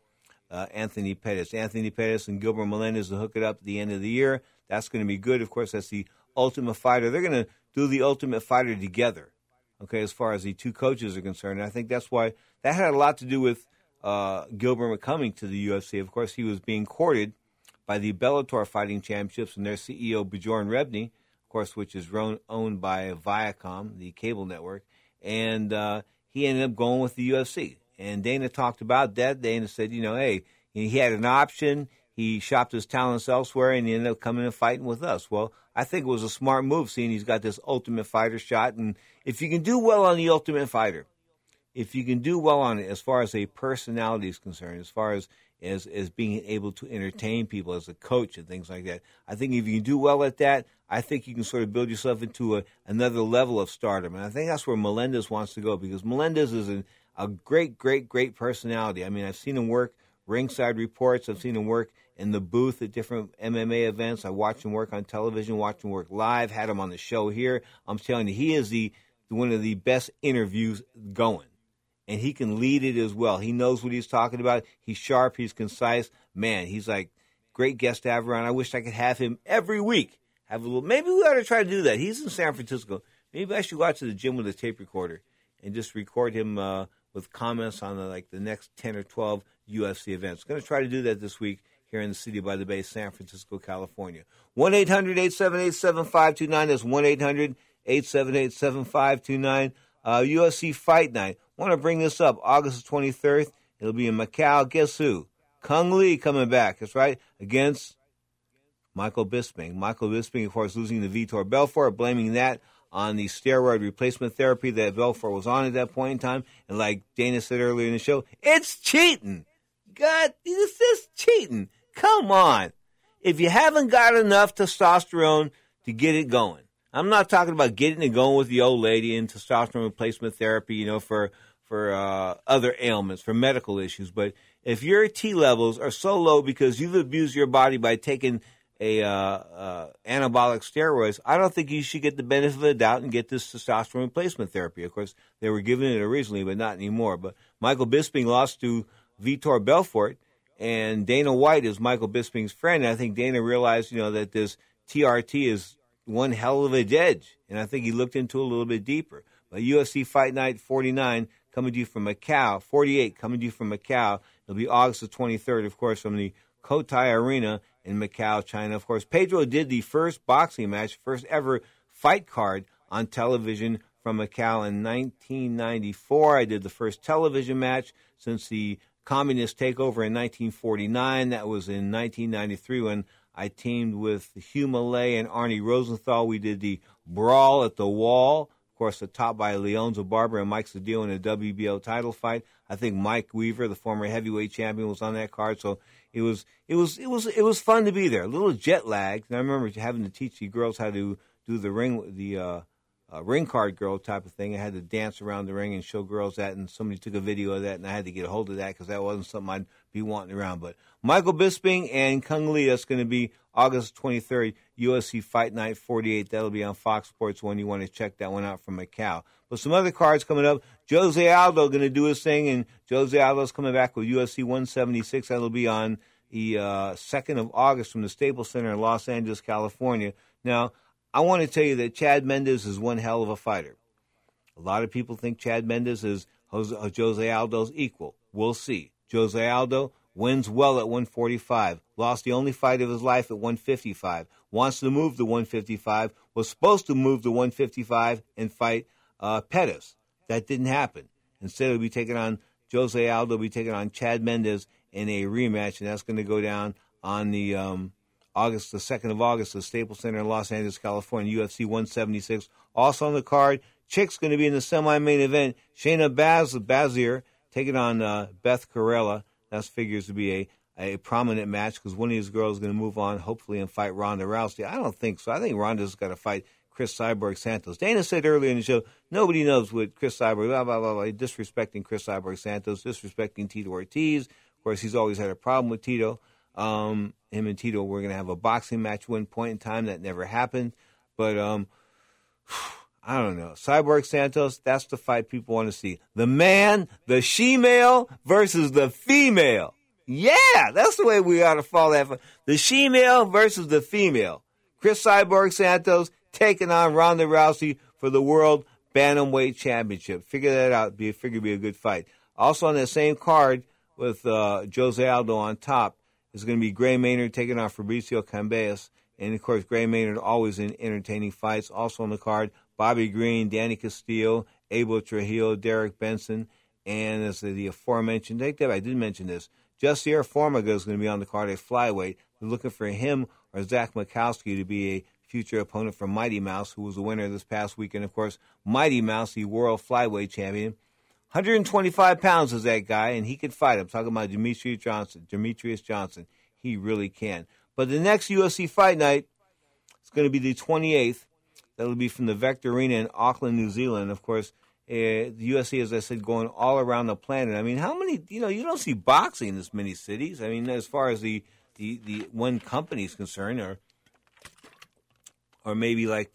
[SPEAKER 5] Anthony Pettis. Anthony Pettis and Gilbert Melendez will hook it up at the end of the year. That's going to be good. Of course, that's the Ultimate Fighter. They're going to do the Ultimate Fighter together, okay, as far as the two coaches are concerned. And I think that's why that had a lot to do with Gilbert coming to the UFC. Of course, he was being courted by the Bellator Fighting Championships and their CEO, Bjorn Rebney, of course, which is owned by Viacom, the cable network. And he ended up going with the UFC. And Dana talked about that. Dana said, hey, he had an option. He shopped his talents elsewhere, and he ended up coming and fighting with us. Well, I think it was a smart move, seeing he's got this Ultimate Fighter shot. And if you can do well on the Ultimate Fighter, if you can do well on it as far as a personality is concerned, as far as being able to entertain people as a coach and things like that, I think if you can do well at that, I think you can sort of build yourself into another level of stardom. And I think that's where Melendez wants to go, because Melendez is a great, great, great personality. I mean, I've seen him work ringside reports. I've seen him work in the booth at different MMA events. I watched him work on television, watched him work live, had him on the show here. I'm telling you, he is one of the best interviews going. And he can lead it as well. He knows what he's talking about. He's sharp. He's concise. Man, he's like great guest to have around. I wish I could have him every week. Maybe we ought to try to do that. He's in San Francisco. Maybe I should go out to the gym with a tape recorder and just record him with comments on the next 10 or 12 UFC events. Going to try to do that this week here in the City by the Bay, San Francisco, California. 1-800-878-7529. That's 1-800-878-7529. UFC Fight Night. Want to bring this up. August 23rd, it'll be in Macau. Guess who? Kung Lee coming back. That's right. Against Michael Bisping. Michael Bisping, of course, losing to Vitor Belfort, blaming that on the steroid replacement therapy that Belfort was on at that point in time. And like Dana said earlier in the show, it's cheating. God, this is cheating. Come on. If you haven't got enough testosterone to get it going, I'm not talking about getting it going with the old lady and testosterone replacement therapy, for other ailments, for medical issues. But if your T levels are so low because you've abused your body by taking anabolic steroids, I don't think you should get the benefit of the doubt and get this testosterone replacement therapy. Of course, they were giving it originally, but not anymore. But Michael Bisping lost to Vitor Belfort, and Dana White is Michael Bisping's friend. And I think Dana realized, that this TRT is one hell of a edge, and I think he looked into it a little bit deeper. But UFC Fight Night 49 coming to you from Macau, 48 coming to you from Macau. It'll be August the 23rd, of course, from the Cotai Arena in Macau, China. Of course, Pedro did the first boxing match, first ever fight card on television from Macau in 1994. I did the first television match since the communist takeover in 1949. That was in 1993 when I teamed with Hugh Malay and Arnie Rosenthal. We did the Brawl at the Wall, of course, topped by Leonzo Barber and Mike Sedillo in a WBO title fight. I think Mike Weaver, the former heavyweight champion, was on that card. So it was fun to be there. A little jet lag. And I remember having to teach the girls how to do the ring card girl type of thing. I had to dance around the ring and show girls that, and somebody took a video of that, and I had to get a hold of that because that wasn't something I'd be wanting around. But Michael Bisping and Kung Lee, that's going to be August 23rd, UFC Fight Night 48. That'll be on Fox Sports 1. You want to check that one out from Macau. But some other cards coming up. Jose Aldo going to do his thing, and Jose Aldo's coming back with UFC 176. That'll be on the 2nd of August from the Staples Center in Los Angeles, California. Now, I want to tell you that Chad Mendes is one hell of a fighter. A lot of people think Chad Mendes is Jose Aldo's equal. We'll see. Jose Aldo wins well at 145. Lost the only fight of his life at 155. Wants to move to 155. Was supposed to move to 155 and fight Pettis. That didn't happen. Instead, he'll be taking on Jose Aldo, will be taking on Chad Mendes in a rematch, and that's going to go down on the the 2nd of August, the Staples Center in Los Angeles, California, UFC 176. Also on the card, Chick's going to be in the semi-main event. Shayna Baszler taking on Beth Carrella. That figures to be a prominent match because one of these girls is going to move on, hopefully, and fight Ronda Rousey. I don't think so. I think Ronda's got to fight Chris Cyborg Santos. Dana said earlier in the show, nobody knows what Chris Cyborg, blah, blah, blah, blah, disrespecting Chris Cyborg Santos, disrespecting Tito Ortiz. Of course, he's always had a problem with Tito. Him and Tito were going to have a boxing match at one point in time. That never happened. But I don't know. Cyborg Santos, that's the fight people want to see. The man, the she-male versus the female. Yeah, that's the way we ought to follow that. The she-male versus the female. Chris Cyborg Santos taking on Ronda Rousey for the World Bantamweight Championship. Figure that out. Figure it'd be a good fight. Also on that same card with Jose Aldo on top is going to be Gray Maynard taking on Fabricio Cambeas. And, of course, Gray Maynard always in entertaining fights. Also on the card, Bobby Green, Danny Castillo, Abel Trujillo, Derek Benson, and as the aforementioned, I did mention this, Jussier Formiga is going to be on the card at flyweight. We're looking for him or Zach Mikowski to be a future opponent for Mighty Mouse, who was the winner this past weekend. Of course, Mighty Mouse, the world flyweight champion. 125 pounds is that guy, and he can fight. I'm talking about Demetrius Johnson. He really can. But the next UFC fight night is going to be the 28th. That'll be from the Vector Arena in Auckland, New Zealand. Of course, the UFC, as I said, going all around the planet. I mean, how many, you don't see boxing in this many cities. I mean, as far as the one company is concerned, or maybe like,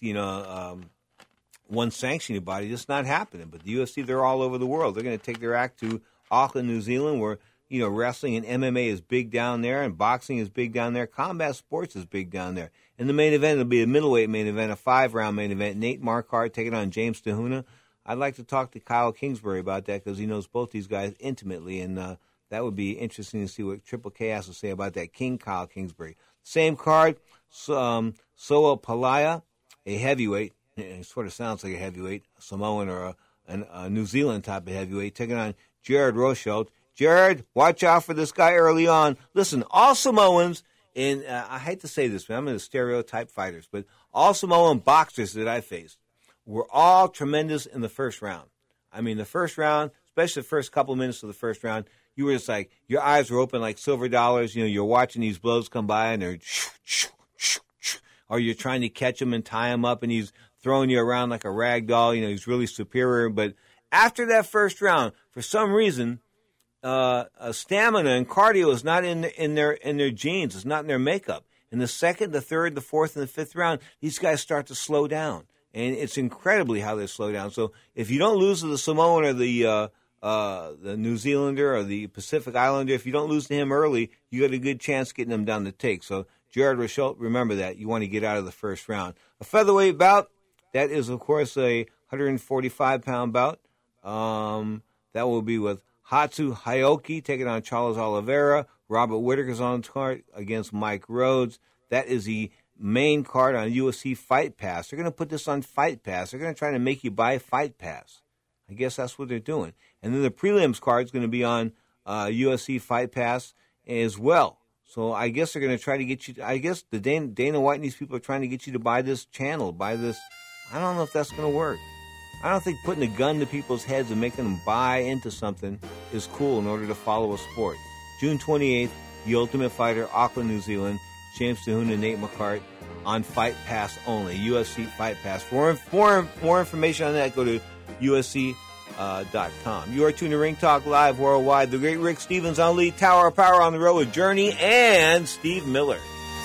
[SPEAKER 5] one sanctioning body, just not happening. But the UFC, they're all over the world. They're going to take their act to Auckland, New Zealand, where, wrestling and MMA is big down there, and boxing is big down there. Combat sports is big down there. In the main event, it'll be a middleweight main event, a 5-round main event. Nate Marquardt taking on James Tahuna. I'd like to talk to Kyle Kingsbury about that because he knows both these guys intimately, and that would be interesting to see what Triple K has to say about that King Kyle Kingsbury. Same card, Soa Palaya, a heavyweight. It sort of sounds like a heavyweight, a Samoan or a New Zealand type of heavyweight, taking on Jared Rosholt. Jared, watch out for this guy early on. Listen, all Samoans, and I hate to say this, but I'm going to stereotype fighters, but all Samoan boxers that I faced were all tremendous in the first round. I mean, the first round, especially the first couple minutes of the first round, you were just like, your eyes were open like silver dollars. You're watching these blows come by, and they're or you're trying to catch him and tie him up, and he's throwing you around like a rag doll. He's really superior. But after that first round, for some reason, stamina and cardio is not in their genes. It's not in their makeup. In the second, the third, the fourth, and the fifth round, these guys start to slow down. And it's incredibly how they slow down. So if you don't lose to the Samoan or the New Zealander or the Pacific Islander, if you don't lose to him early, you got a good chance getting them down the take. So Jared Rosholt, remember that. You want to get out of the first round. A featherweight bout, that is, of course, a 145-pound bout. That will be with Hatsu Hayoki taking on Charles Oliveira. Robert Whittaker's on the card against Mike Rhodes. That is the main card on UFC Fight Pass. They're going to put this on Fight Pass. They're going to try to make you buy Fight Pass. I guess that's what they're doing. And then the prelims card is going to be on UFC Fight Pass as well. So I guess they're going to try to get you, I guess the Dana White and these people are trying to get you to buy this channel, buy this. I don't know if that's going to work. I don't think putting a gun to people's heads and making them buy into something is cool in order to follow a sport. June 28th, The Ultimate Fighter, Auckland, New Zealand. James Tahuna, Nate Marquardt on Fight Pass only. UFC Fight Pass. For more information on that, go to USC.com. You are tuned to Ring Talk Live worldwide. The great Rick Stevens on lead, Tower of Power on the road with Journey and Steve Miller.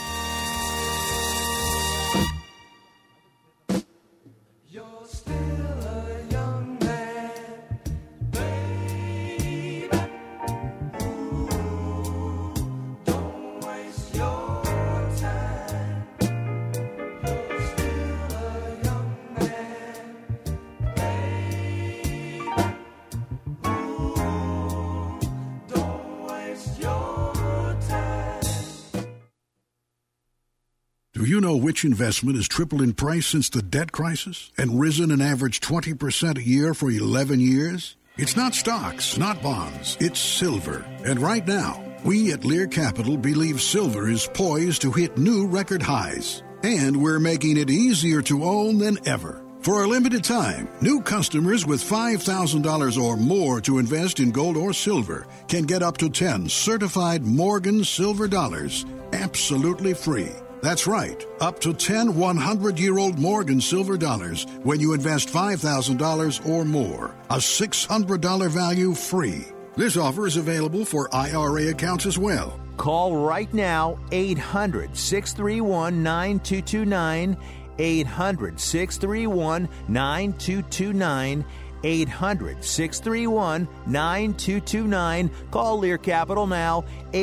[SPEAKER 14] Do you know which investment has tripled in price since the debt crisis and risen an average 20% a year for 11 years? It's not stocks, not bonds. It's silver. And right now, we at Lear Capital believe silver is poised to hit new record highs. And we're making it easier to own than ever. For a limited time, new customers with $5,000 or more to invest in gold or silver can get up to 10 certified Morgan silver dollars absolutely free. That's right, up to 10 100-year-old Morgan silver dollars when you invest $5,000 or more. A $600 value free. This offer is available for IRA accounts as well.
[SPEAKER 8] Call right now, 800-631-9229, 800-631-9229, 800-631-9229. Call Lear Capital now,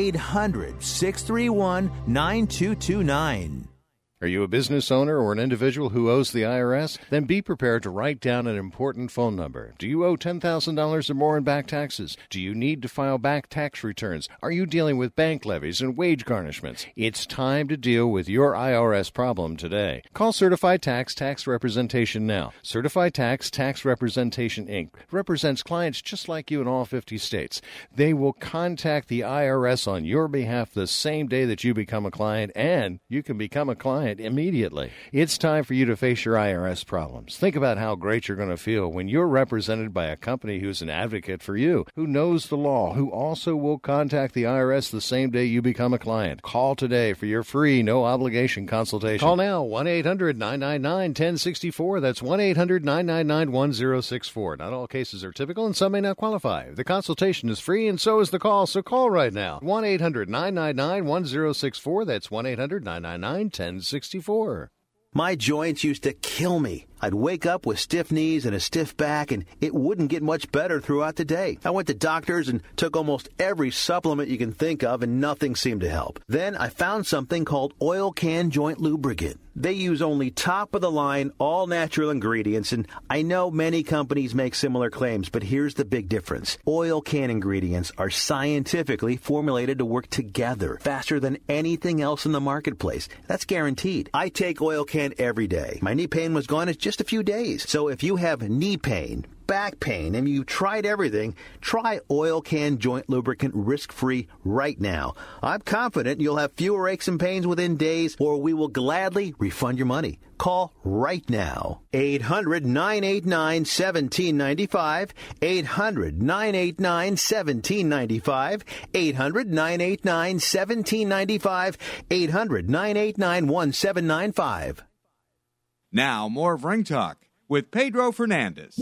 [SPEAKER 8] 800-631-9229.
[SPEAKER 16] Are you a business owner or an individual who owes the IRS? Then be prepared to write down an important phone number. Do you owe $10,000 or more in back taxes? Do you need to file back tax returns? Are you dealing with bank levies and wage garnishments? It's time to deal with your IRS problem today. Call Certified Tax Representation now. Certified Tax Representation, Inc. represents clients just like you in all 50 states. They will contact the IRS on your behalf the same day that you become a client, and you can become a client immediately. It's time for you to face your IRS problems. Think about how great you're going to feel when you're represented by a company who's an advocate for you, who knows the law, who also will contact the IRS the same day you become a client. Call today for your free, no-obligation consultation. Call now, 1-800-999-1064. That's 1-800-999-1064. Not all cases are typical, and some may not qualify. The consultation is free, and so is the call, so call right now. 1-800-999-1064. That's 1-800-999-1064.
[SPEAKER 8] My joints used to kill me. I'd wake up with stiff knees and a stiff back, and it wouldn't get much better throughout the day. I went to doctors and took almost every supplement you can think of, and nothing seemed to help. Then I found something called Oil Can Joint Lubricant. They use only top-of-the-line, all-natural ingredients, and I know many companies make similar claims, but here's the big difference. Oil Can ingredients are scientifically formulated to work together faster than anything else in the marketplace. That's guaranteed. I take Oil Can every day. My knee pain was gone in just a few days. So if you have knee pain, back pain, and you've tried everything, try Oil Can Joint Lubricant risk-free right now. I'm confident you'll have fewer aches and pains within days, or we will gladly refund your money. Call right now. 800-989-1795. 800-989-1795. 800-989-1795. 800-989-1795.
[SPEAKER 1] Now, more of Ring Talk with Pedro Fernandez.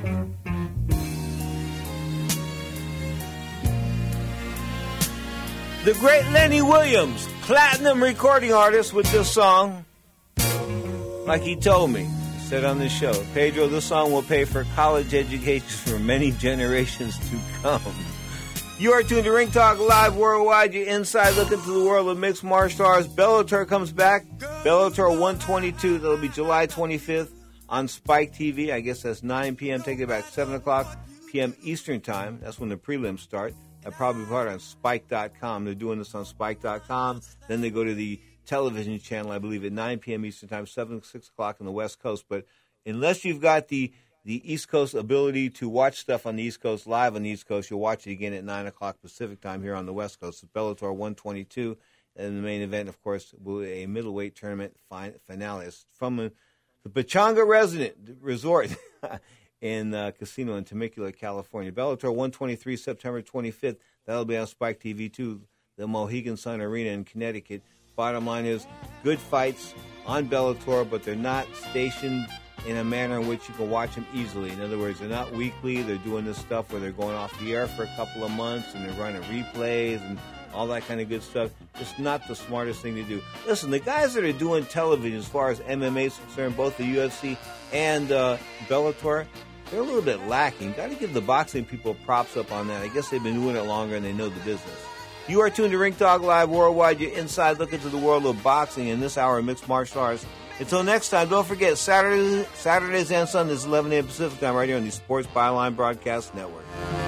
[SPEAKER 5] The great Lenny Williams, platinum recording artist with this song. Like he told me, he said on the show, Pedro, this song will pay for college educations for many generations to come. You are tuned to Ring Talk Live Worldwide, your inside look into the world of mixed martial arts. Bellator comes back. Bellator 122, that'll be July 25th on Spike TV. I guess that's 9 p.m. Take it back 7 o'clock p.m. Eastern Time. That's when the prelims start. I'll probably put it on Spike.com. They're doing this on Spike.com. Then they go to the television channel, I believe, at 9 p.m. Eastern Time, 6 o'clock on the West Coast. But unless you've got the East Coast ability to watch stuff on the East Coast, live on the East Coast, you'll watch it again at 9 o'clock Pacific Time here on the West Coast. It's Bellator 122. And the main event, of course, will be a middleweight tournament finale. It's from the Pechanga Resort in Casino in Temecula, California. Bellator 123, September 25th. That'll be on Spike TV, too. The Mohegan Sun Arena in Connecticut. Bottom line is, good fights on Bellator, but they're not stationed in a manner in which you can watch them easily. In other words, they're not weekly. They're doing this stuff where they're going off the air for a couple of months and they're running replays and all that kind of good stuff. It's not the smartest thing to do. Listen, the guys that are doing television as far as MMA is concerned, both the UFC and Bellator, they're a little bit lacking. Got to give the boxing people props up on that. I guess they've been doing it longer and they know the business. You are tuned to Ring Talk Live Worldwide, your inside look into the world of boxing in this hour of mixed martial arts. Until next time, don't forget, Saturdays and Sundays, 11 a.m. Pacific Time, right here on the Sports Byline Broadcast Network.